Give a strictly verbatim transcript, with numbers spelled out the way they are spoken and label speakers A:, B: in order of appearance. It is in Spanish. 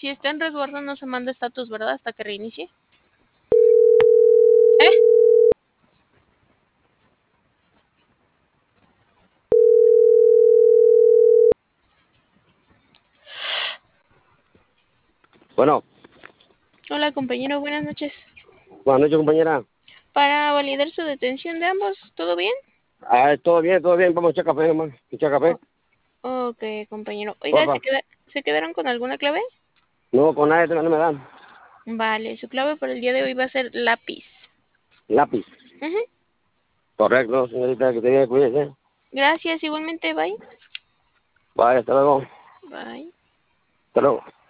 A: Si está en resguardo no se manda estatus, ¿verdad? Hasta que reinicie. ¿Eh?
B: Bueno,
A: Hola, compañero, buenas noches.
B: buenas noches, compañera.
A: Para validar su detención de ambos, ¿todo bien?
B: Ah, todo bien, todo bien. Vamos a echar café, hermano. Echar café.
A: Oh, ok, compañero. Oiga, ¿se,
B: Porfa.
A: queda- ¿se quedaron con alguna clave?
B: No, con nadie no me dan.
A: Vale, su clave para el día de hoy va a ser lápiz.
B: Lápiz.
A: Ujú.
B: Correcto, señorita, que te bien, cuídese.
A: Gracias, igualmente, bye.
B: Vale, hasta luego.
A: Bye.
B: Hasta luego.